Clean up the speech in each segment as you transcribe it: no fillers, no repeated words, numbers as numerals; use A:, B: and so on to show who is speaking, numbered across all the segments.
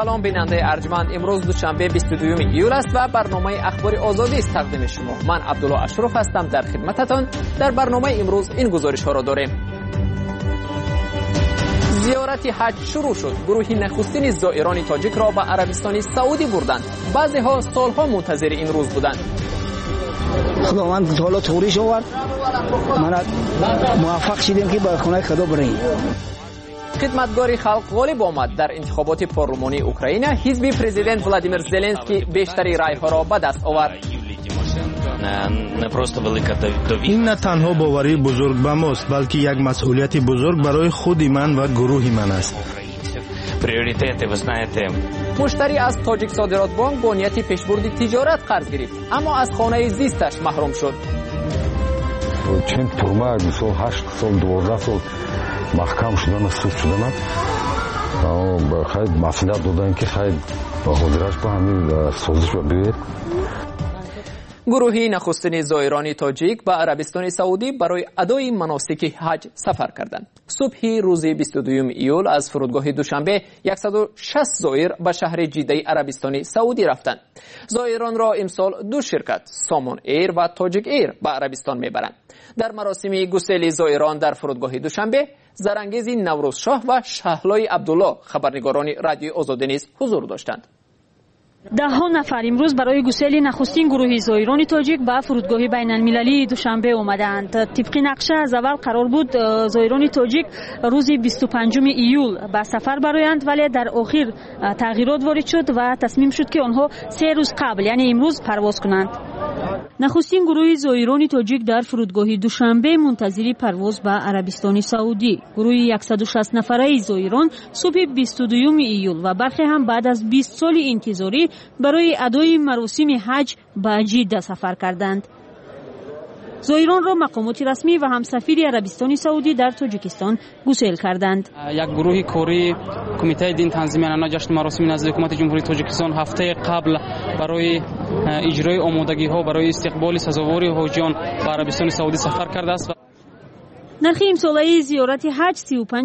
A: سلام بیننده ارجمند. امروز دوشنبه 22 ایول است و برنامه اخبار آزادی است تقدیم شما. من عبدالله اشرف هستم در خدمتتان. در برنامه امروز این گزارش ها را داریم. زیارت حج شروع شد. گروه نخستین زائران تاجیک را به عربستان سعودی بردند. بعضی ها سالها منتظر این روز بودند.
B: خداوند حالا توریش آورد، من موفق شدیم که به خانه خدا بریم.
A: خدمتگار خلق غالب آمد. در انتخابات پارلمانی اوکراین حزب پرزیدنت ولادیمیر زلنسکی بیشترین رای ها را به دست آورد.
C: این نه تنها باوری بزرگ به ماست، بلکه یک مسئولیت بزرگ برای خود من و گروه من است.
A: مشتری از تاجیک صادرات بانک با نیت پیشبرد تجارت قرض گرفت، اما از خانه زیستش محروم شد.
D: چند ترمه 8 سال 12 سال محکم شدن، سود شدن، خیلی مسئولیت دادن که خیلی حاضرش با همین سازش بیاید.
A: گروه نخستین زائران تاجیک به عربستان سعودی برای ادای مناسک حج سفر کردند. صبح روز 22 ایول از فرودگاه دوشنبه 160 زائر به شهر جده عربستان سعودی رفتند. زائران را امسال دو شرکت سامان ایر و تاجیک ایر به عربستان میبرند. در مراسم گسیل زائران در فرودگاه دوشنبه زرانگیز نوروز شاه و شهلای عبدالله خبرنگاران رادیو آزادی نیز حضور داشتند.
E: ده‌ها نفر امروز برای گسیل نخستین گروه زائران تاجیک به فرودگاه بین المللی دوشنبه آمدند. طبق نقشه از اول قرار بود زائران تاجیک روز 25 ایول به سفر برآیند، ولی در آخر تغییرات وارد شد و تصمیم شد که آنها 3 روز قبل یعنی امروز پرواز کنند. نخستین گروه زائران تاجیک در فرودگاه دوشنبه منتظر پرواز به عربستان سعودی. گروه 160 نفره زائران صبح 22 ایول و برخی هم بعد از 20 سال انتظاری برای ادای مراسم حج به جده سفر کردند. زائران را مقامات رسمی و همسفیر عربستان سعودی در تاجیکستان گسیل کردند.
F: یک گروه کوری کمیته دین تنظیم اعلان جشن مراسم نزد حکومت جمهوری تاجیکستان هفته قبل برای اجرای آمادگی ها برای استقبال سزاوار حاجیان به عربستان سعودی سفر کرده است.
E: نرخ امساله زیارت حج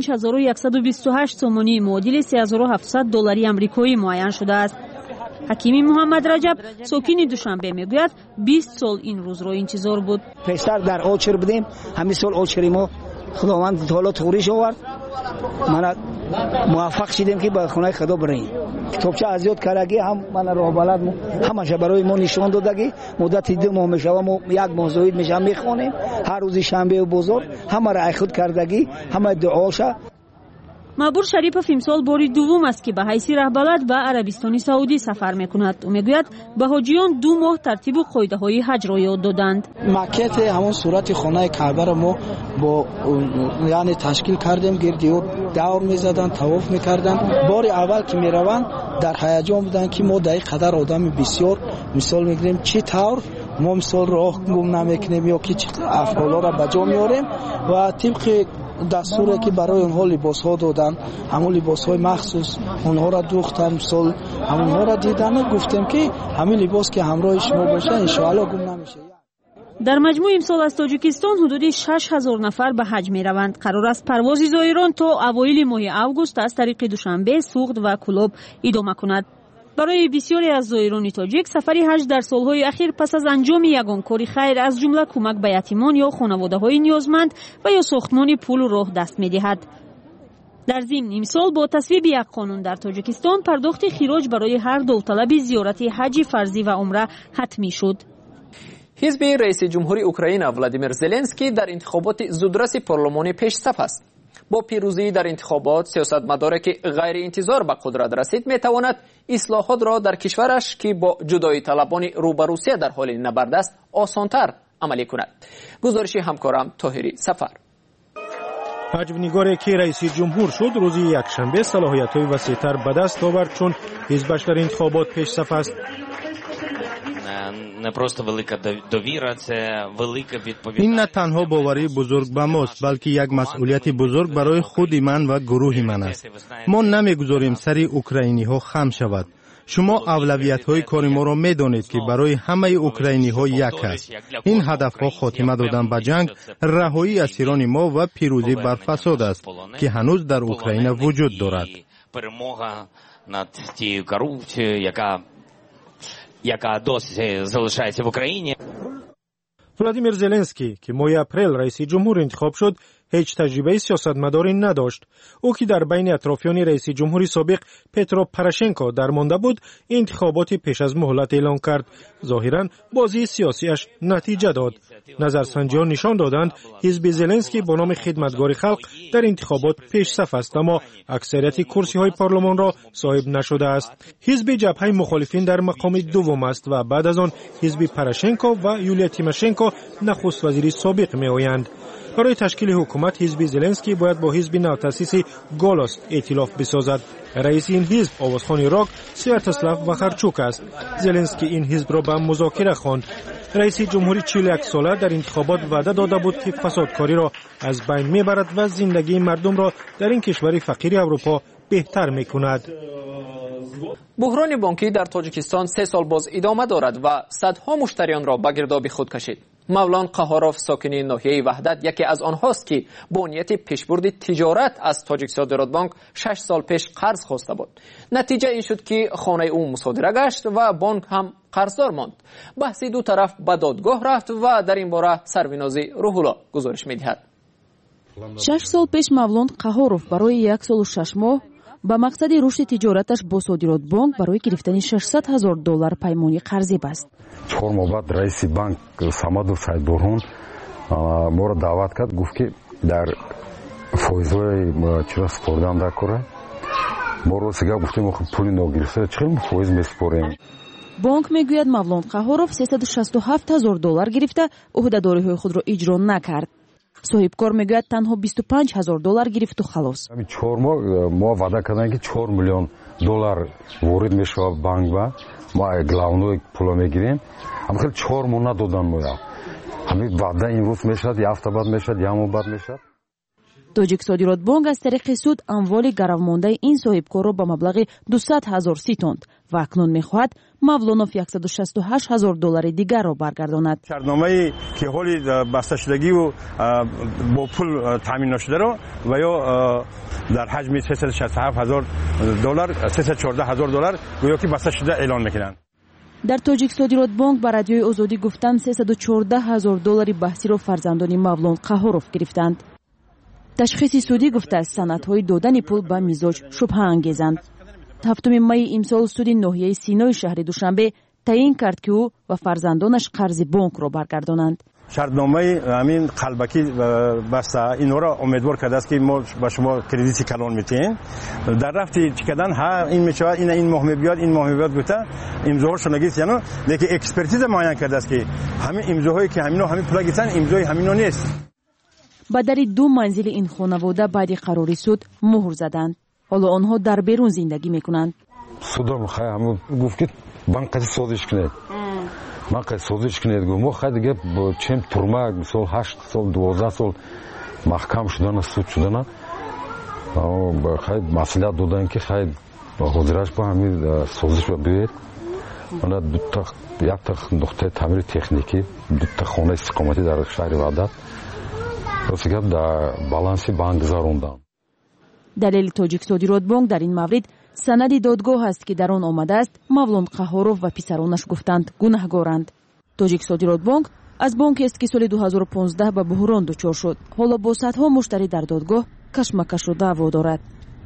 E: 35128 تومانی معادل 3700 دلاری آمریکایی معین شده است. حکیمی محمد رجب ساکن دوشنبه میگوید 20 سال این روز را انتظار بود.
B: پیشتر در آچر بودیم، همین سال آچری ما خداوند حالا توریش آورد، من موفق شدیم که به خانه خدا بریم. کتابچه از یاد کردگی هم من راه بلد همش برای ما نشان دادگی مدت 2 ماه میشه و ما 1 ماه زاید میشه میخوانیم. هر روز شنبه و بزرگ همه را خود کردگی، همه دعاشه.
E: معبور شریپов امسال باری دوم است که به حیث رهبر به عربستان سعودی سفر میکند. او میگوید به حاجیان 2 ماه ترتیب و قاعده های حج را یاد دادند.
G: مکت همون صورت خانه کعبه را ما با یعنی تشکیل کردیم، گردی دور میزدن، طواف میکردن. بار اول که میروند در هیجان بودن که ما در این قدر آدم بسیار مثال میگیریم چی طور ما مثال راه گم نمیکنیم یا که افعالا را بجا میاریم و طبق دستوری که برای اونها لباس ها دادن، همون لباس های مخصوص اونها را دوختن، مثال همونها را دیدن، گفتیم که همین لباس که همراه شما باشه انشاءالله گم نمیشه.
E: در مجموع امسال از تاجیکستان حدود 6000 نفر به حج می روند. قرار است پرواز زائران تا اوایل ماه اوگوست از طریق دوشنبه، سوغد و کلوب ادامه کند. برای بسیاری از زائران تاجیک سفری حج در سالهای اخیر پس از انجام یگان کاری خیر از جمله کمک به یتیمان یا خانواده‌های نیازمند و یا ساختمان پل و راه دست می‌دهد. در ضمن امسال با تصویب یک قانون در تاجیکستان پرداخت خراج برای هر داوطلب زیارت حج فرضی و عمره حتمی شد.
A: حزب رئیس جمهوری اوکراین ولادیمیر زلنسکی در انتخابات زودرس پارلمانی پیش صف است. با پیروزی در انتخابات سیاستمداری که غیر انتظار به قدرت رسید میتواند اصلاحات را در کشورش که با جدایی طلبان رو به روسیه در حال نبرد است آسانتر عملی کند. گزارش همکارم طاهری سفر.
C: حجب‌نگاری که رئیس جمهور شد روز یکشنبه صلاحیت‌های وسیع‌تر به دست آورد چون حزبش در انتخابات پیش صف است. این نه تنها باوری بزرگ به ماست، بلکه یک مسئولیت بزرگ برای خود من و گروه من است. ما نمیگذاریم سری اوکراینی ها خم شود. شما اولویت های کار ما را میدانید که برای همه اوکراینی ها یک است. این هدف ها خاتمه دادن به جنگ، رهایی اسیران ما و پیروزی بر فساد است که هنوز در اوکراین وجود دارد.
H: над тією корупцією, яка досі залишається в Україні.
C: ولادیمیر زلنسکی که ماه اپریل رئیس جمهور انتخاب شد هیچ تجربه سیاستمداری نداشت. او که در بین اطرافیان رئیس جمهوری سابق پترو پروشنکو درمانده بود انتخابات پیش از مهلت اعلان کرد. ظاهرا بازی سیاسیش نتیجه داد. نظرسنجیان نشان دادند حزب زلنسکی با نام خدمتگار خلق در انتخابات پیش صف است اما اکثریت کرسی های پارلمان را صاحب نشده است. حزب جبهه مخالفین در مقام دوم است و بعد از آن حزب پروشنکو و یولیا تیماشنکو نخست وزیر سابق می آیند. برای تشکیل حکومت حزب زلنسکی باید با حزب نوتأسیس گالوس ائتلاف بسازد. رئیس این حزب آوازخوان راک سویاتوسلاو واخرچوک است. زلنسکی این حزب را به مذاکره خواند. رئیس جمهوری 41 ساله در انتخابات وعده داده بود که فسادکاری را از بین میبرد و زندگی مردم را در این کشور فقیر اروپا بهتر میکند.
A: بحران بانکی در تاجیکستان 3 سال باز ادامه دارد و صدها مشتریان را به گرداب خود کشید. مولان قهاروف ساکن ناحیه وحدت یکی از آنهاست که با نیت پیشبرد تجارت از تاجیک صادرات بانک 6 سال پیش قرض خواسته بود. نتیجه این شد که خانه او مصادره گشت و بانک هم قرضدار ماند. بحث دو طرف به دادگاه رفت و در این باره سربینازی روح‌الله گزارش می‌دهد.
I: 6 سال پیش مولان قهاروف برای 1 سال و 6 ماه با مقصد رشد تجارتش با صادرات بانک برای گرفتن $600,000 پیمانی قرضی بست.
D: 4 ماه بعد رئیس بانک самадов сайдбурҳон моро даъват кард гуфт ки дар фоизҳои чиро супордан дар кора моро сега гуфтем пули ногирифта чӣ фоиз месупорем.
I: بانک میگوید مولان قهاروف $367,000 گرفته عهده‌داری‌های خود را اجرا نکرد. صاحبکار میگوید تنها $25,000 گرفت و خلاص.
D: 4 ماه ما وعده کردن که $4 میلیون ворид мешавад банк ба мо главной пула мегирем ам хел 4 моҳ надодан моя ҳамин ваъда имрӯз мешавад як ҳафта баъд мешавад як моҳ баъд мешавад.
I: тоҷик содирот бонк аз тариқи суд амволи гаравмондаи ин соҳибкорро ба маблағи 200,000 ситонд ва акнун мехоҳад мавлонов $168,000 дигарро баргардонад.
C: шартномаи ки ҳоли басташудагиву бо пул таъминнашударо ва ё дар ҳаҷми $367,000 $314,000 гӯё ки басташуда эълон мекунанд.
I: дар тоҷик содирот бонк ба радиои озодӣ гуфтанд $314,000 баҳсиро фарзандони мавлон қаҳоров гирифтанд. ташхиси судӣ гуфтааст санадҳои додани пул ба мизоҷ шубҳаангезанд. 7 майи имсол суди ноҳияи синои шаҳри душанбе таъин кард ки ӯ ва фарзандонаш қарзи бонкро баргардонанд.
C: шартномаи ҳамин қалбакӣ баста инҳоро умедвор кардааст ки мо ба шумо кредити калон метиҳем дар рафти чӣ кардан ҳа ин мешавад ин моҳ мебиёд ин моҳ мебиёд гуфта имзоҳошро гирифт яно лекин экспертиза муайян кардааст ки ҳамин имзоҳое ки ҳамино ҳамин пула гирифтанд имзои ҳамино нест.
I: ба дари 2 манзили ин хонавода баъди қарори суд муҳр заданд. ҳоло онҳо дар берун зиндагӣ мекунанд.
D: судам ҳамин гуфт ки банк қайси созиш кунед ман қайси созиш кунед гуфт мо хай дига чем турма мисол 8 сол 12 сол маҳкам шудана суд шудана хай маслиҳат додан ки хай ҳозираш ба ҳамин созиш ба биёед мана дута якта нуқтаи таъмири техникӣ дута хонаи истиқоматӣ дар шаҳри ваҳдат ростигап дар баланси банк гузарондам.
I: далели тоҷик содирот бонк дар ин маврид санади додгоҳ аст ки дар он омадааст мавлон қаҳоров ва писаронаш гуфтанд гунаҳгоранд. тоҷик содирот бонк аз бонкест ки соли 2015 ба буҳрон дучор шуд. ҳоло бо садҳо муштарӣ дар додгоҳ кашмакашу даъво дорад.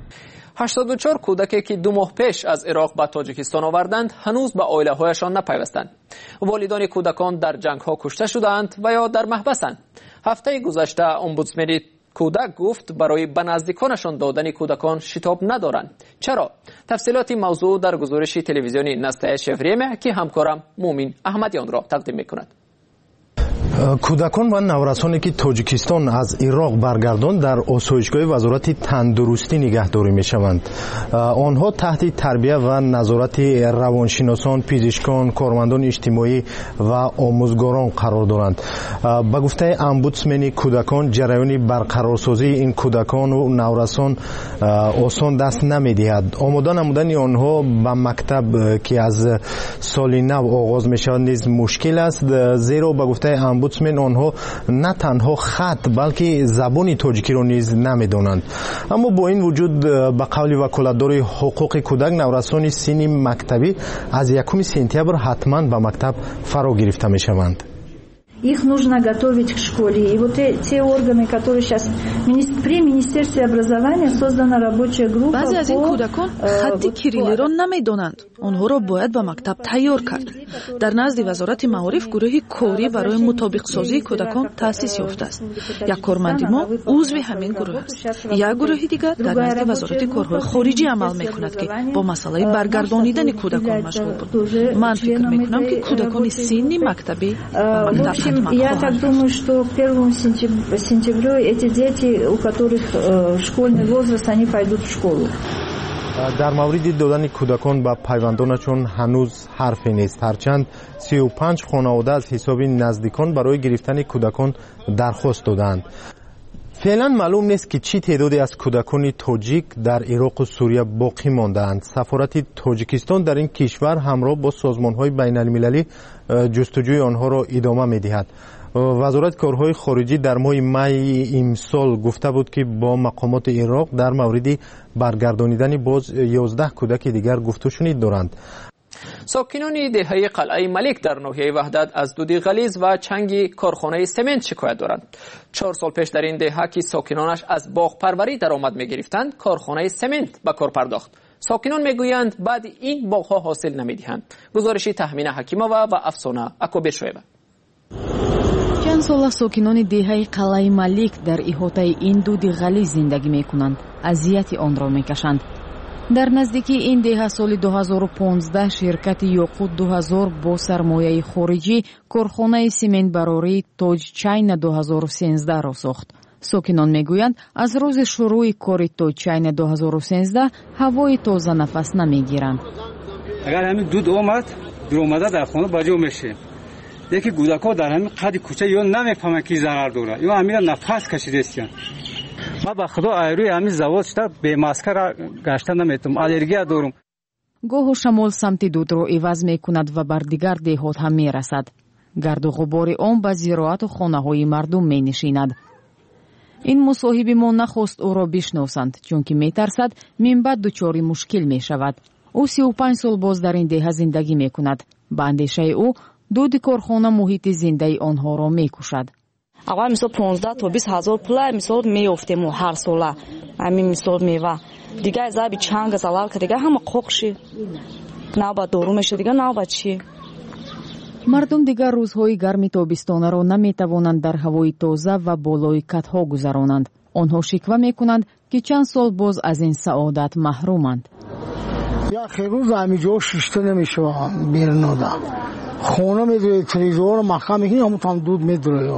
A: 84 кӯдаке ки 2 моҳ пеш аз ироқ ба тоҷикистон оварданд ҳанӯз ба оилаҳояшон напайвастанд. волидони кӯдакон дар ҷангҳо кушта шудаанд ва ё дар маҳбасанд. ҳафтаи гузашта омбудсмени кӯдак гуфт барои ба наздиконашон додани кӯдакон шитоб надоранд. чаро? тафсилоти мавзӯъ дар гузориши телевизиони настоящее время ки ҳамкорам муъмин аҳмадиёнро тақдим мекунад.
C: кӯдакон ва наврасоне ки тоҷикистон аз ироқ баргардон дар осоишгоҳи вазорати тандурустӣ нигаҳдорӣ мешаванд. онҳо таҳти тарбия ва назорати равоншиносон, пизишкон, кормандони иҷтимоӣ ва омӯзгорон қарор доранд. ба гуфтаи омбудсмени кӯдакон ҷараёни барқарорсозии ин кӯдакону наврасон осон даст намедиҳад. омода намудани онҳо ба мактаб ки аз соли нав оғоз мешавад низ мушкил аст, зеро ба гуфтаи омбудсмен آنها نه تنها خط بلکه زبان تاجیکی را نیز نمی‌دانند. اما با این وجود به قول وکالتدار حقوق کودک نورسان سن مکتبی از 1 سپتامبر حتما به مکتب فرا گرفته می‌شوند.
J: Их нужно готовить к школе. И вот те органы, которые сейчас при Министерстве образования создана рабочая группа.
I: баъзе аз ин кӯдакон хатти кириллиро намедонанд. онҳоро бояд ба мактаб тайёр кард. дар назди вазорати маориф гурӯҳи корӣ барои мутобиқсозии кӯдакон таъсис ёфтааст. як корманди мо узви ҳамин гурӯҳ аст. як гурӯҳи дигар дар назди вазорати корҳои хориҷӣ амал мекунад ки бо масъалаи баргардонидани кӯдакон машғул буд. ман фикр мекунам ки кӯдакони синни мактабӣ ба мактаб
J: Я так думаю, что к 1 сентябрю эти дети, у которых школьный возраст, они пойдут в школу.
C: در مورد دادن کودکان به پیوندانشان هنوز حرفی نیست، هرچند 35 خانواده از حساب نزدیکان برای گرفتن کودکان درخواست دادند. فعلا معلوم نیست که چی تعدادی از کودکان تاجیک در عراق و سوریه باقی مانده‌اند. سفارت تاجیکستان در این کشور همراه با سازمان‌های بین‌المللی جستجوی آنها را ادامه می‌دهد. وزارت کارهای خارجی در ماه می امسال گفته بود که با مقامات عراق در مورد برگردانیدن باز 11 کودک دیگر گفت و شنید دارند.
A: ساکنان دهه قلعه ملک در ناحیه وحدت از دود غلیظ و چنگ کارخانه سمنت شکایت دارند. 4 سال پیش در این دهه که ساکنانش از باغ پروری درآمد می‌گرفتند، کارخانه سمنت به کار پرداخت. ساکنان میگویند بعد این باغ‌ها حاصل نمی‌دهند. گزارشی تهمینه حکیمова و افسانه اکوبرشویوا.
I: چند سال ساکنان دهه قلعه ملک در احاطه این دود غلیظ زندگی می‌کنند. اذیت آن را می‌کشند. در نزدیکی این دهه سال 2015 شرکت یاقوت 2000 با سرمایه خارجی کارخانه سمنت براری تاج چین 2013 را ساخت. ساکنان میگویند از روز شروع کار تاج چین 2013 هوای تازه نفس نمیگیرند.
K: اگر همین دود اومد درآمده در خانه باجو میشه. یکی کودک‌ها در همین قد کوچه یا نمیفهمند که ضرر داره یا همین نفس کشیده استن. ما به خدا ایروی همین زواد شده به ماسکر گشته نمیتونم، الرژی دارم.
I: گاه شمال سمت دود را عوض میکند و بر دیگر دهات هم میرسد. گرد و غبار آن به زراعت و خانه‌های مردم مینشیند. این مصاحب ما نخواست او را بشناسند چون که میترسد من بعد دچار مشکل میشود. او 35 سال باز در این دهه زندگی میکند. به اندیشه او دود کارخانه محیط زنده آنها را میکشد.
L: اول مثلا 15 تا 20 هزار پول مثلا میافتیم هر ساله. همین مثلا میوه دیگه از آب چنگ زلال که دیگه همه قوقشی نوبت دورو میشه دیگه نوبت چی.
I: مردم دیگر روزهای گرم تابستان را نمیتوانند در هوای تازه و بالای کتها گذرانند. آنها شکوه میکنند که چند سال باز از این سعادت محرومند.
M: یا خیروز همینجا شیشته نمیشه بیرون ناده. خونه میدوی تریزور مخم میکنی همون هم دود میدوی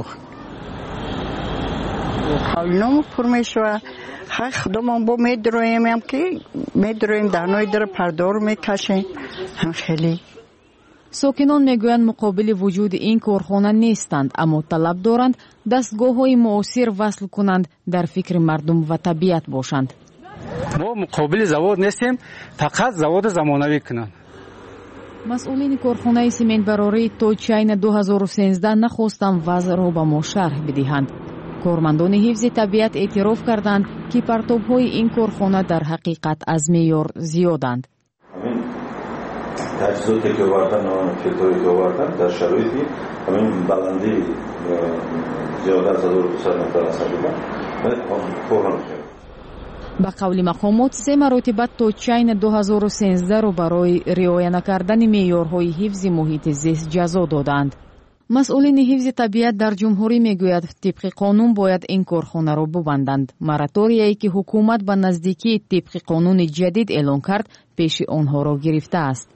N: خواهینامو پر میشوه خیلی خودمون با میدرویم هم که میدرویم درنای در پردار میکشیم هم خیلی.
I: ساکنان میگویند مقابل وجود این کارخانه نیستند اما طلب دارند دستگاه‌های معاصر وصل کنند در فکر مردم و طبیعت باشند.
K: ما مقابل زواد نیستیم فقط زواد زمانوی کنند.
I: مسئولین کارخانه سمنت براری تاج چین 2013 نخواستند وضع را به ما شرح بدهند. کارمندان حفظ طبیعت اعتراف کردند که پرتاب‌های این کارخانه در حقیقت از معیار زیادند.
O: تجهیزاتی که آوردن و فیلتری که آوردن در شرایطی همین بلندی زیاده از 1200 متر است کارخانه.
I: به قول مقامات 3 مرتبه تاج چین 2013 را برای رعایت نکردن معیارهای حفظ محیط زیست جزا دادند. مسئولین حفظ طبیعت در جمهوری میگوید طبق قانون باید این کارخانه را ببندند. مراتوریایی که حکومت به نزدیکی طبق قانون جدید اعلان کرد پیش آنها را گرفته است.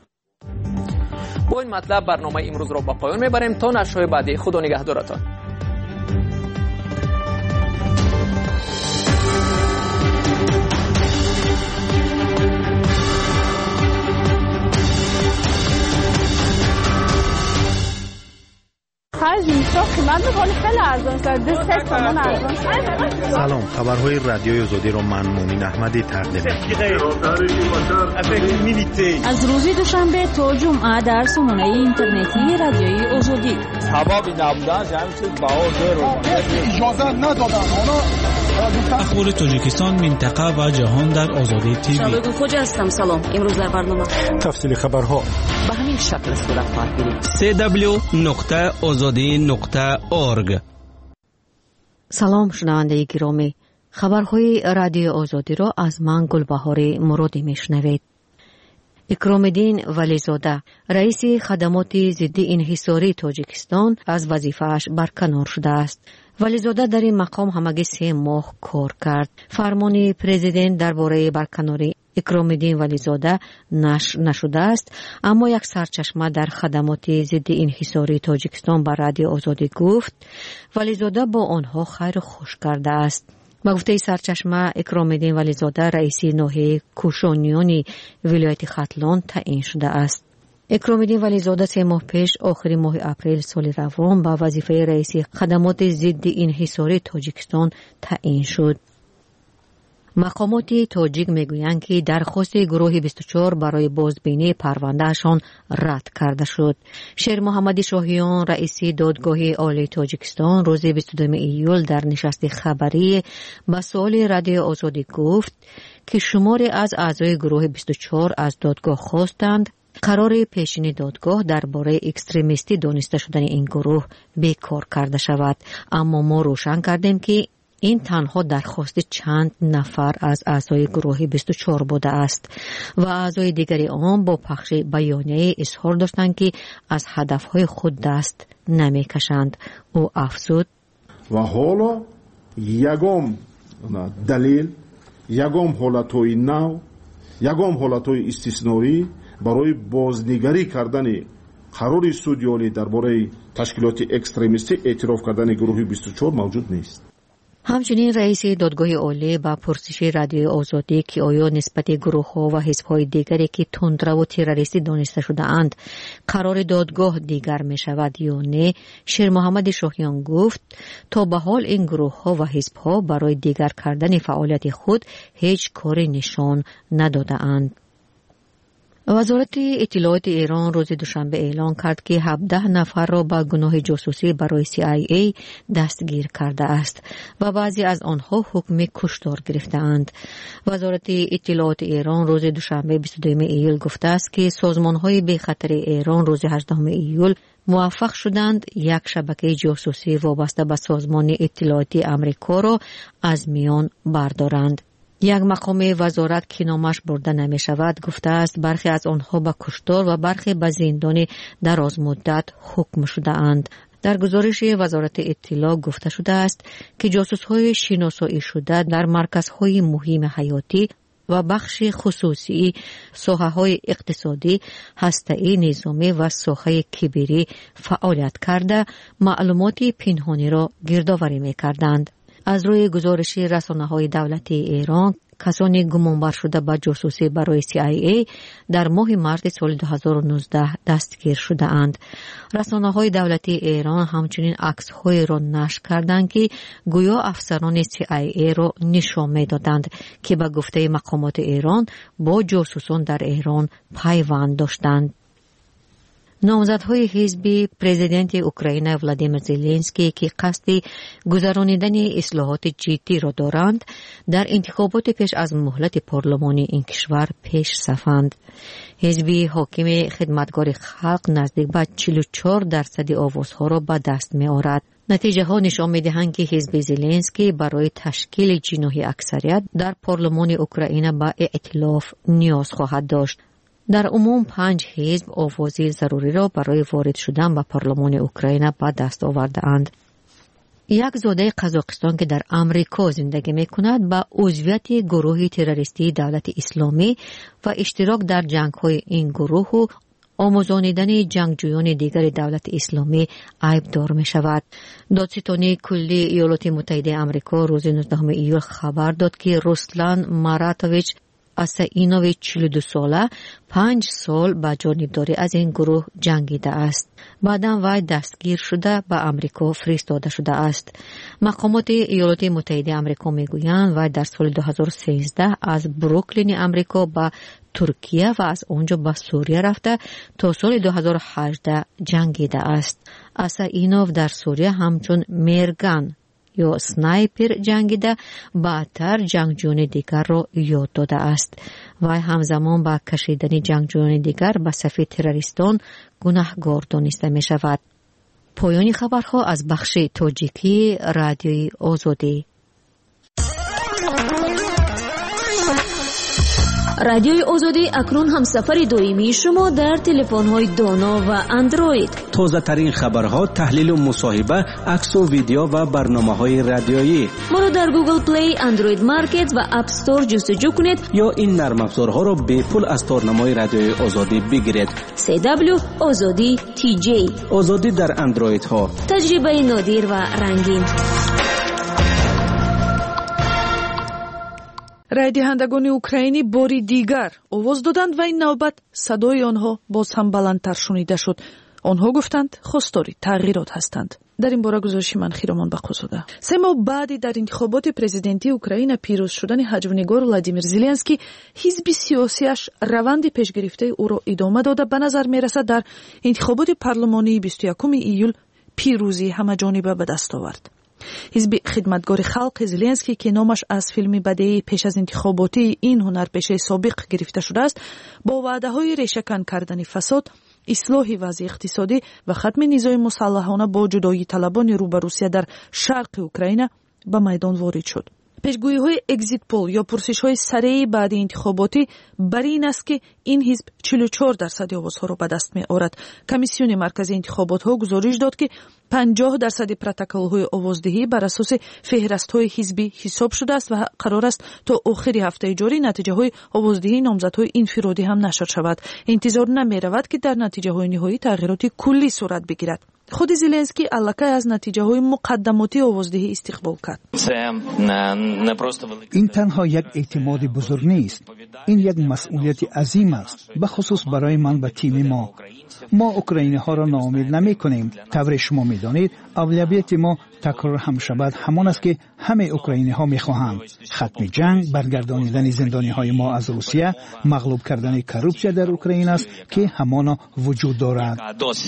A: با این مطلب برنامه امروز را به پایان میبریم تا نشرهای بعدی. خدا نگهدارتان.
C: سلام، خبرهای رادیوی آزادی را من مومین احمدی تقدیم
E: از روز دوشنبه تا جمعه در سامانه اینترنتی رادیوی آزادی
P: سببی نبودن همین چیز بهار
Q: اجازه ندادن
R: اخبار تاجیکستان منطقه و جهان در آزادی تیوی.
L: شبگون خوجا هستم. سلام. امروز در برنامه
C: تفصیل خبرها
L: به همین شکل صورت خواهد گرفت.
R: www.azadi.org.
S: سلام شنونده گرامی، خبرهای رادیو آزادی را از من گلبهار مرادی میشنوید. اکرام‌الدین ولیزاده رئیس خدمات ضد انحصاری تاجیکستان از وظیفه‌اش برکنار شده است. ولیزاده در این مقام همگی 3 ماه کار کرد. فرمان پرزیدنت درباره برکناری اکرام‌الدین ولیزاده نشر نشده است، اما یک سرچشمه در خدمات ضد انحصاری تاجیکستان به رادیو آزادی گفت ولیزاده با آنها خیر خوش کرده است. با گفته سرچشمه اکرام‌الدین ولیزاده رئیس ناحیه کوشانیانی ولایت ختلان تعیین شده است. اکرام‌الدین ولیزاده 3 ماه پیش آخر ماه اپریل سال روان به وظیفه رئیس خدمات ضد انحصاری تاجیکستان تعیین شد. مقامات تاجیک میگویند که درخواست گروه 24 برای بازبینی پروندهشان رد کرده شد. شیر محمد شاهیان رئیس دادگاه عالی تاجیکستان روز 22 ایول در نشست خبری به سوال رادیو آزادی گفت که شماری از اعضای گروه 24 از دادگاه خواستند قرار پیشین دادگاه درباره اکستریمیستی دانسته شدن این گروه بیکار کرده شود، اما ما روشن کردیم که این تنها درخواست چند نفر از اعضای گروه 24 بوده است و اعضای دیگری آن با پخش بیانیه اظهار داشتند که از هدفهای خود دست نمیکشند. او افزود
Q: و حالا یگام دلیل، یگام حالتهای نو، یگام حالتهای استثنایی برای بازنگری کردن قرار سود عالی درباره تشکیلات اکستریمیستی اعتراف کردن گروه 24 موجود نیست.
S: همچنین رئیس دادگاه عالی با پرسش رادیو آزادی که آیا نسبت گروه‌ها و حزب‌های دیگری که تندرو و تروریستی دانسته شده‌اند قرار دادگاه دیگر می‌شود یا نه، شیر محمد شاهیان گفت تا به حال این گروه‌ها و حزب‌ها برای دیگر کردن فعالیت خود هیچ کاری نشان نداده‌اند. وزارت اطلاعات ایران روز دوشنبه اعلام کرد که 17 نفر را با گناه جاسوسی برای CIA دستگیر کرده است و بعضی از آنها حکم کشتار گرفته‌اند. وزارت اطلاعات ایران روز دوشنبه 22 ایول گفته است که سازمان‌های بی خطر ایران روز 18 ایول موفق شدند یک شبکه جاسوسی وابسته به سازمان اطلاعاتی آمریکا را از میان بردارند. یک مقام وزارت که نامش برده نمی شود گفته است برخی از آنها به کشتار و برخی به زندان دراز مدت حکم شده اند. در گزارش وزارت اطلاع گفته شده است که جاسوس‌های شناسایی شده در مرکزهای مهم حیاتی و بخش خصوصی، ساحه‌های اقتصادی، هسته‌ای، نظامی و ساحه کیبری فعالیت کرده معلومات پنهانی را گردآوری می‌کردند. از روی گزارش رسانه‌های دولتی ایران، کسانی گمانبر شده به جاسوسی برای CIA در ماه مارس سال 2019 دستگیر شده اند. رسانه‌های دولتی ایران همچنین عکس‌های را نشر کردند که گویا افسران CIA را نشان می‌دادند که به گفته مقامات ایران با جاسوسان در ایران پیوند داشتند. نامزدهای حزب پرزیدنت اوکراین ولادیمیر زلنسکی که قصد گذرانیدن اصلاحات جدی را دارند در انتخابات پیش از مهلت پارلمانی این کشور پیش صفند. حزب حاکم خدمتگار خلق نزدیک به 44% آوازها را به دست می آورد. نتیجه ها نشان می دهند که حزب زلنسکی برای تشکیل جناح اکثریت در پارلمان اوکراین به ائتلاف نیاز خواهد داشت. در عموم 5 حزب آواز ضروری را برای وارد شدن به پارلمان اوکراین به دست آورده‌اند. یک زاده قزاقستان که در امریکا زندگی می‌کند با عضویت گروه تروریستی دولت اسلامی و اشتراک در جنگ‌های این گروه و آموزانیدن جنگجویان دیگر دولت اسلامی عیبدار می‌شود. دادستانی کلی ایالات متحده آمریکا روز 19 ایول خبر داد که روسلان ماراتویچ асаинови 42 сола 5 сол ба ҷонибдорӣ аз ин гурӯҳ ҷангидааст. баъдан вай дастгир шуда ба амрико фиристода шудааст. мақомоти иёлоти муттаҳидаи амрико мегӯянд вай дар соли 2013 аз бруклини амрико ба туркия ва аз онҷо ба сурия рафта то соли 2018 ҷангидааст. асаинов дар сурия ҳамчун мерган ё снайпер ҷангида баъдтар ҷангҷӯёни дигарро ёд додааст. вай ҳамзамон ба кашидани ҷангҷӯёни дигар ба сафи террористон гунаҳгор дониста мешавад. поёни хабарҳо аз бахши тоҷикии радиои озодӣ.
T: радиои озодӣ акнун ҳамсафари доимии шумо дар телефонҳои доно ва андроид.
U: тозатарин хабарҳо, таҳлилу мусоҳиба, аксу видео ва барномаҳои радиоӣ.
T: моро дар Google Play, Android Market ва App Store ҷустуҷӯ кунед
U: ё ин нармафзорҳоро бепул аз торнамои радиои озодӣ бигиред.
T: CW Озодӣ TJ.
U: озодӣ дар андроидҳо.
T: таҷрибаи нодир ва рангин.
V: райдиҳандагони украинӣ бори дигар овоз доданд ва ин навбат садои онҳо боз ҳам баландтар шунида шуд. онҳо гуфтанд хостори тағйирот ҳастанд. дар ин бора гузориши ман Хиромон Бақозода. 3 моҳ баъди дар интихоботи президентии Украина пирӯз шудани ҳаҷвнигор Владимир Зеленский, ҳизби сиёсиаш раванди пешгирифтаи ӯро идома дода ба назар мерасад дар интихоботи парлумонии 21 июл пирӯзии ҳамаҷониба ба даст овард. ҳизби хидматгори халқи Зеленский ки номаш аз филми бадеии пеш аз интихоботии ин ҳунарпешаи собиқ гирифта шудааст, бо ваъдаҳои решакан кардани фасод, ислоҳи вазъи иқтисодӣ ва хатми низои мусаллаҳона бо ҷудоиталабони рӯ ба Русия дар шарқи Украина ба майдон ворид шуд. пешгӯиҳои Exit Poll ё пурсишҳои сареи баъди интихоботӣ бар ин аст ки ин ҳизб 44% овозҳоро ба даст меорад. комиссиони марказии интихоботҳо гузориш дод ки 50% протоколҳои овоздиҳӣ бар асоси феҳрастҳои ҳизбӣ ҳисоб шудааст ва қарор аст то охири ҳафтаи ҷорӣ натиҷаҳои овоздиҳии номзадҳои инфиродӣ ҳам нашр шавад. интизор намеравад ки дар натиҷаҳои ниҳоӣ тағйироти куллӣ сурат бигирад. худи Зеленский аллакай аз натиҷаҳои муқаддамоти овоздиҳӣ истиқбол кард.
W: ин танҳо як эътимоди бузург нест. ин як масъулияти азим аст, бахусус барои ман ва тими мо. мо украиниҳоро ноумед намекунем. тавре шумо медонед, авлавияти мо такрор ҳам шавад ҳамон аст ки ҳамаи украиниҳо мехоҳанд. хатми ҷанг, баргардонидани зиндониҳои мо аз Русия, мағлуб кардани коррупсия дар Украина аст ки ҳамоно вуҷуд дорад.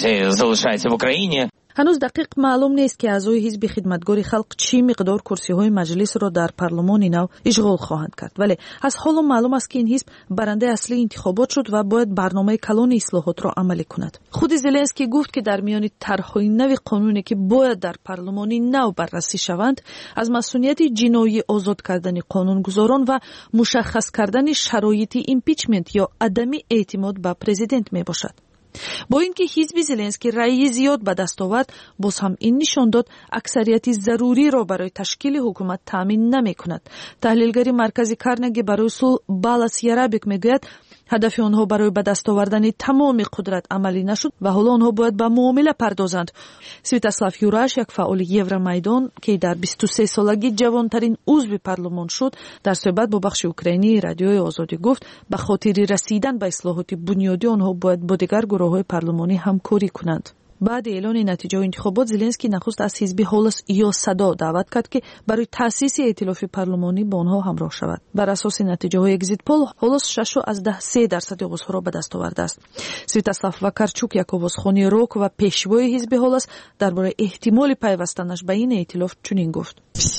W: ҳанӯз дақиқ маълум нест ки аъзои ҳизби хидматгори халқ чӣ миқдор курсиҳои маҷлисро дар парлумони нав ишғол хоҳанд кард, вале аз ҳоло маълум аст ки ин ҳизб барандаи аслии интихобот шуд ва бояд барномаи калони ислоҳотро амалӣ кунад. худи Зеленский гуфт ки дар миёни тарҳҳои нави қонуне ки бояд дар парлумони нав баррасӣ шаванд, аз масъулияти ҷиноӣ озод кардани қонунгузорон ва мушаххас кардани шароити импичмент ё адами эътимод ба президент мебошад. бо ин ки ҳизби Зеленский раъии зиёд ба даст овард, боз ҳам ин нишон дод аксарияти заруриро барои ташкили ҳукумат таъмин намекунад. таҳлилгари маркази Карнеги барои сулҳ Балас Ярабек мегӯяд, ҳадафи онҳо барои ба даст овардани тамоми қудрат амалӣ нашуд ва ҳоло онҳо бояд ба муомила пардозанд. Святослав Юраш, як фаъоли Евромайдон ки дар 23-солагӣ ҷавонтарин узви парлумон шуд, дар суҳбат бо бахши украинии радиои озодӣ гуфт, ба хотири расидан ба ислоҳоти бунёдӣ онҳо бояд бо дигар гурӯҳҳои парлумонӣ ҳамкорӣ кунанд. баъди эълони натиҷаҳои интихобот Зеленский нахуст аз ҳизби Ҳолос ё Садо даъват кард ки барои таъсиси эътилофи парлумонӣ бо онҳо ҳамроҳ шавад. бар асоси натиҷаҳои Exit Poll Ҳолос 6.3% овозҳоро ба даст овардааст. Святослав Вакарчук, як овозхони рок ва пешвои ҳизби Ҳолос, дар бораи эҳтимоли пайвастанаш ба ин эътилоф чунин гуфт: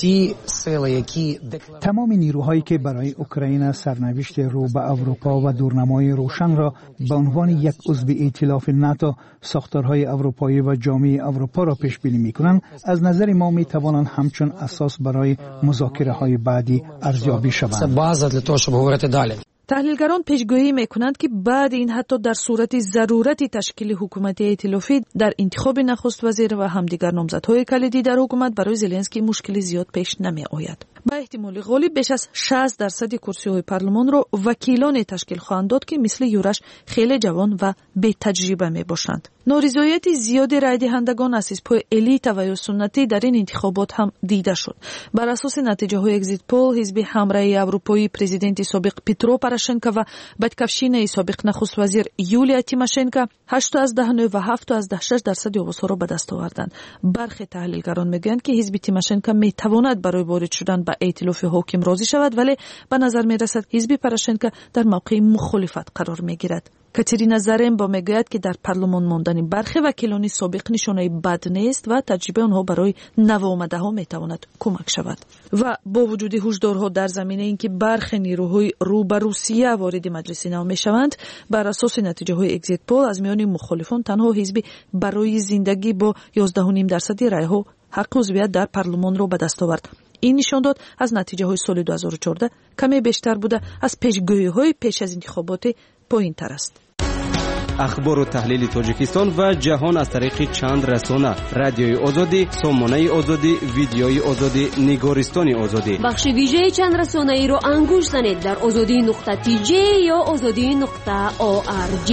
W: тамоми нирӯҳое ки барои Украина сарнавишти рӯ ба Аврупо ва дурнамои рӯшанро ба унвони як узви эътилофи НАТО, сохторҳои аврупоӣ ва ҷомеаи Аврупоро пешбинӣ мекунанд, аз назари мо метавонанд ҳамчун асос барои музокираҳои баъдӣ арзёбӣ шаванд. таҳлилгарон пешгӯӣ мекунанд ки баъди ин ҳатто дар сурати зарурати ташкили ҳукумати эътилофӣ дар интихоби нахуст вазир ва ҳамдигар номзадҳои калидӣ дар ҳукумат барои Зеленский мушкили зиёд пеш намеояд. ба эҳтимоли ғолиб беш аз 60% курсиҳои парлумонро вакилоне ташкил хоҳанд дод ки мисли Юраш хеле ҷавон ва бетаҷриба мебошанд. норизояти зиёди райдиҳандагон аз ҳизбҳои элита ва ё суннатӣ дар ин интихобот ҳам дида шуд. бар асоси натиҷаҳои Exit Poll ҳизби ҳамраи аврупоӣ президенти собиқ Петро Порошенко ва бадкафшинаи собиқ нахуст вазир Юлия Тимошенко 8.9 ва 7.6% овозҳоро ба даст оварданд. бархе таҳлилгарон мегӯянд ки ҳизби Тимошенко метавонад барои ворид шудан ба эътилофи ҳоким розӣ шавад, вале ба назар мерасад ҳизби Порошенко дар мавқеи мухолифат қарор мегирад. Катерина Зарембо мегӯяд ки дар парлумон мондани бархе вакилони собиқ нишонаи бад нест ва таҷрибаи онҳо барои навомадаҳо метавонад кӯмак шавад. ва бо вуҷуди ҳушдорҳо дар заминаи ин ки бархе нирӯҳои рӯ ба Русия вориди маҷлиси нав мешаванд, бар асоси натиҷаҳои экзит пол аз миёни мухолифон танҳо ҳизби барои зиндагӣ бо 11.5% райҳо ҳаққи узвият дар парлумонро ба даст овард. ин нишон дод аз натиҷаҳои соли 2014 каме бештар буда аз пешгӯиҳои пеш аз интихоботи поинтар аст.
U: ахбору таҳлили тоҷикистон ва ҷаҳон аз тариқи чанд расона: радиои озодӣ, сомонаи озодӣ, видеои озодӣ, нигористони озодӣ.
T: бахши вижаи чанд расонаиро ангуш занед дар озодӣ.tj ё озодӣ.org.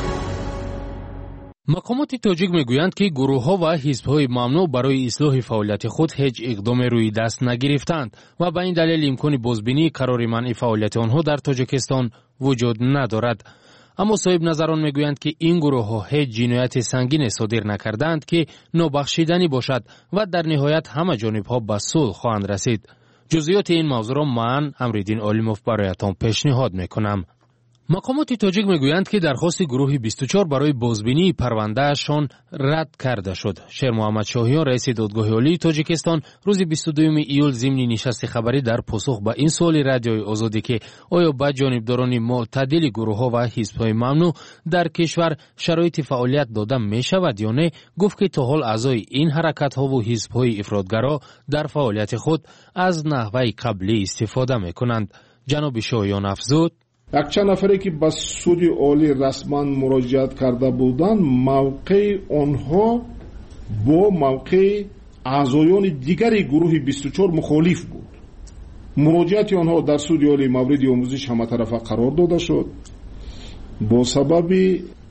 B: мақомоти тоҷик мегӯянд ки гурӯҳҳо ва ҳизбҳои мамнӯъ барои ислоҳи фаъолияти худ ҳеҷ иқдоме рӯи даст нагирифтанд ва ба ин далел имкони бозбинии қарори манъи фаъолияти онҳо дар тоҷикистон вуҷуд надорад. аммо соҳибназарон мегӯянд ки ин гурӯҳҳо ҳеҷ ҷинояти сангине содир накарданд ки нобахшиданӣ бошад ва дар ниҳоят ҳама ҷонибҳо ба сулҳ хоҳанд расид. ҷузъиёти ин мавзӯъро ман Амриддин Олимов бароятон пешниҳод мекунам. мақомоти тоҷик мегӯянд ки дархости гурӯҳи 24 барои бозбинии парвандаашон рад карда шуд. Шермуҳаммад Шоҳиён, раиси додгоҳи олии тоҷикистон, рӯзи 22 июл зимни нишасти хабарӣ дар посух ба ин суоли радиои озодӣ ки оё ба ҷонибдорони муътадили гурӯҳҳо ва ҳизбҳои мамнӯъ дар кишвар шароити фаъолият дода мешавад ё не, гуфт ки то ҳол аъзои ин ҳаракатҳову ҳизбҳои ифротгаро дар фаъолияти худ аз наҳваи қаблӣ истифода мекунанд. ҷаноби Шоҳиён афзуд:
Q: якчанд нафаре ки ба суди олӣ расман муроҷиат карда буданд, мавқеи онҳо бо мавқеи аъзоёни дигари гурӯҳи 24 мухолиф буд. муроҷиати онҳо дар суди олӣ мавриди омӯзиш ҳаматарафа қарор дода шуд. бо сабаби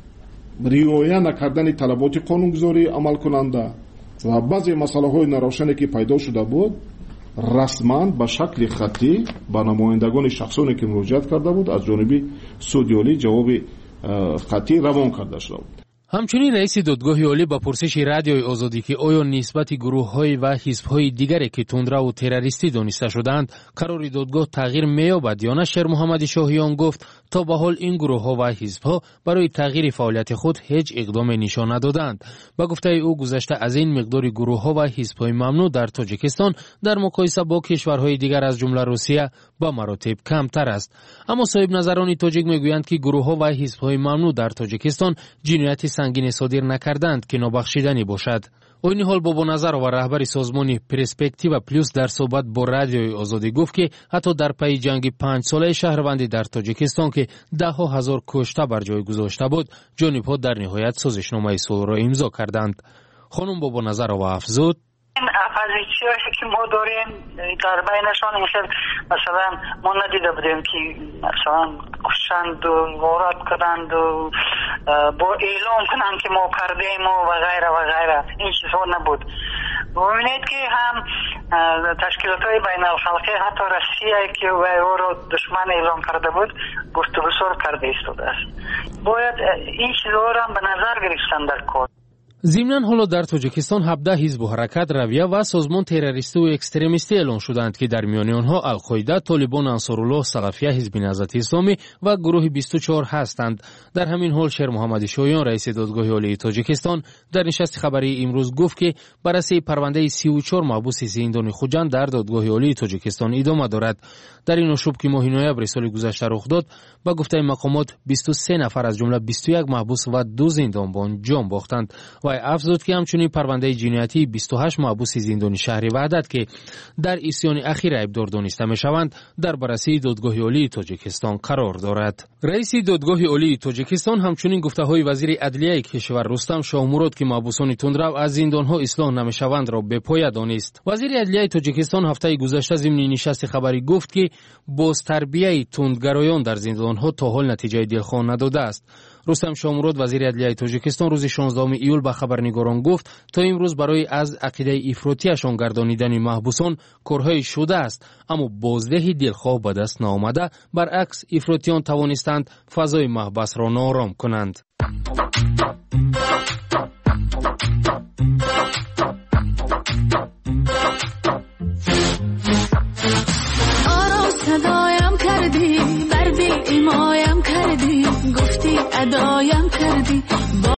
Q: риоя накардани талаботи қонунгузории амалкунанда ва баъзе масъалаҳои нарошане ки пайдо шуда буд, расман ба шакли хаттӣ ба намояндагони шахсоне ки муроҷиат карда буд аз ҷониби суди олӣ ҷавоби хаттӣ равон карда шуда буд.
B: ҳамчунин раиси додгоҳи олӣ ба пурсиши радиои озодӣ ки оё нисбати гурӯҳҳои ва ҳизбҳои дигаре ки тундраву террористӣ дониста шудаанд қарори додгоҳ тағйир меёбад ё на, Шермуҳаммади Шоҳиён гуфт то ба ҳол ин гурӯҳҳо ва ҳизбҳо барои тағйири фаъолияти худ ҳеҷ иқдоме нишон надоданд. ба гуфтаи ӯ, гузашта аз ин миқдори гурӯҳҳо ва ҳизбҳои мамнӯъ дар тоҷикистон дар муқоиса бо кишварҳои дигар аз ҷумла Русия ба маротиб камтар аст. аммо соҳибназарони тоҷик мегӯянд ки гурӯҳҳо ва ҳизбҳои мамнӯъ дар тоҷикистон ҷинояти сангине содир накарданд ки нобахшиданӣ бошад. оини ҳол бобоназарова, раҳбари созмони Перспектива плюс, дар суҳбат бо радиои озодӣ гуфт ки ҳатто дар пайи ҷанги 5-солаи шаҳрвандӣ дар тоҷикистон ки даҳҳо ҳазор кушта бар ҷой гузошта буд, ҷонибҳо дар ниҳоят созишномаи сулҳро имзо карданд. хонум бобоназарова афзуд:
F: оппозициёсе ки мо дорем дар байнашон ин хел масалан мо надида будем ки масалан кушанду ворат куданду бо эълон кунанд ки мо кардему ва ғайра ин чизҳо набуд. мебинед ки ҳам ташкилотҳои байналхалқӣ, ҳатто Россияе ки вайҳоро душман эълон карда буд, гуфтугӯсор карда истодааст. бояд ин чизҳоро ҳам ба назар гирифтан дар кор.
B: зимнан ҳоло дар тоҷикистон 17 ҳизбу ҳаракат, равия ва созмон террористиву экстремистӣ эълон шуданд ки дар миёни онҳо Алқоида, Толибон, Ансоруллоҳ, Салафия, ҳизби Наҳзати Исломӣ ва гурӯҳи 24 ҳастанд. дар ҳамин ҳол Шермуҳаммади Шоҳиён, раиси додгоҳи олии тоҷикистон, дар нишасти хабарии имрӯз гуфт ки баррасии парвандаи 34 маҳбуси зиндони Хуҷанд дар додгоҳи олии тоҷикистон идома дорад. дар ин ошӯб ки моҳи ноябри соли гузашта рух дод, ба гуфтаи мақомот 23 нафар аз ҷумла 21 маҳбус ва 2 зиндонбон ҷон бохтанд. вай афзуд ки ҳамчунин парвандаи ҷиноятии 28 маҳбуси зиндони шаҳри Ваҳдат ки дар исьёни ахир айбдор дониста мешаванд, дар баррасии додгоҳи олии тоҷикистон қарор дорад. раиси додгоҳи олии тоҷикистон ҳамчунин гуфтаҳои вазири адлияи кишвар Рустам Шоҳмурод ки маҳбусони тундрав аз зиндонҳо ислоҳ намешавандро бепоя донист. вазири адлияи тоҷикистон ҳафтаи гузашта зимни нишасти хабарӣ гуфт ки бозтарбияи тундгароён дар зиндонҳо то ҳол натиҷаи дилхоҳ надодааст. رستم شامرود وزیر عدلیه تاجیکستان روز 16 ایول به خبرنگاران گفت تا امروز برای از عقیده افراطیشان گردانیدن محبوسان کارهای شده است، اما بازده دلخواه به دست نآمده. برعکس افراطیان توانستند فضای محبس را ناآرام کنند.
D: صدایم کردی بر دل ایمایم کردی گفتی ادایم کردی